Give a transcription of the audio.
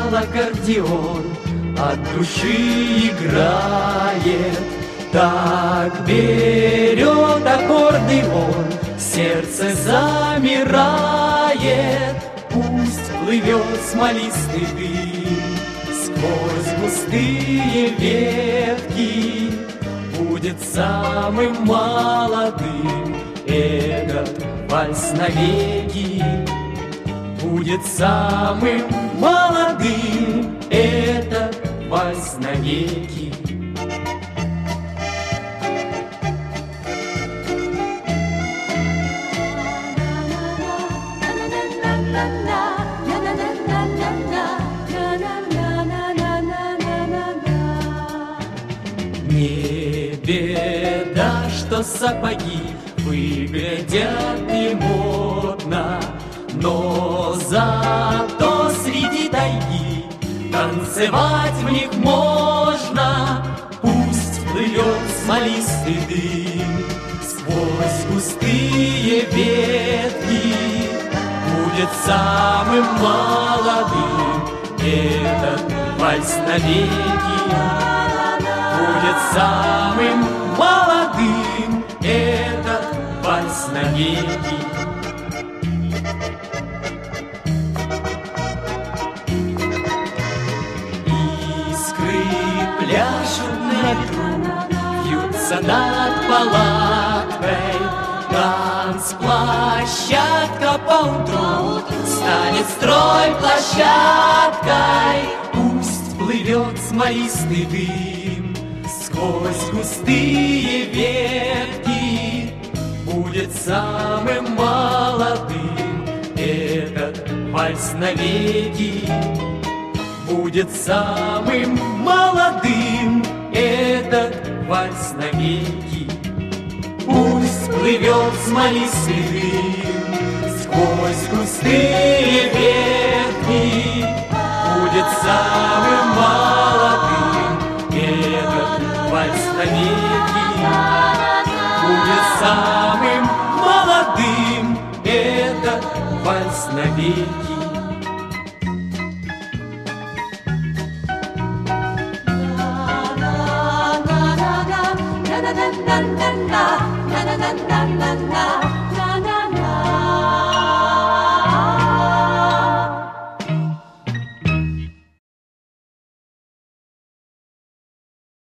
взял аккордеон, от души играет. Так берет аккорды он, сердце замирает. Пусть плывет смолистый дым сквозь густые ветки, будет самым молодым этот вальс навеки. Будет самым молодым этот вальс навеки. Не беда, что сапоги выглядят немодно, но зато среди тайги танцевать в них можно. Пусть плывет смолистый дым сквозь густые ветки, будет самым молодым этот вальс навеки. Будет самым молодым этот вальс навеки. Искры пляшут на ветру, вьются над палаткой. Танцплощадка поутру станет стройплощадкой. Пусть плывет смолистый дым сквозь густые ветки, будет самым молодым этот вальс навеки. Будет самым молодым этот вальс навеки. Пусть плывет смолистый дым сквозь густые ветки, будет самым молодым этот вальс навеки. Будет самым молодым этот вальс навеки. Na na na na na na na na na na na na na.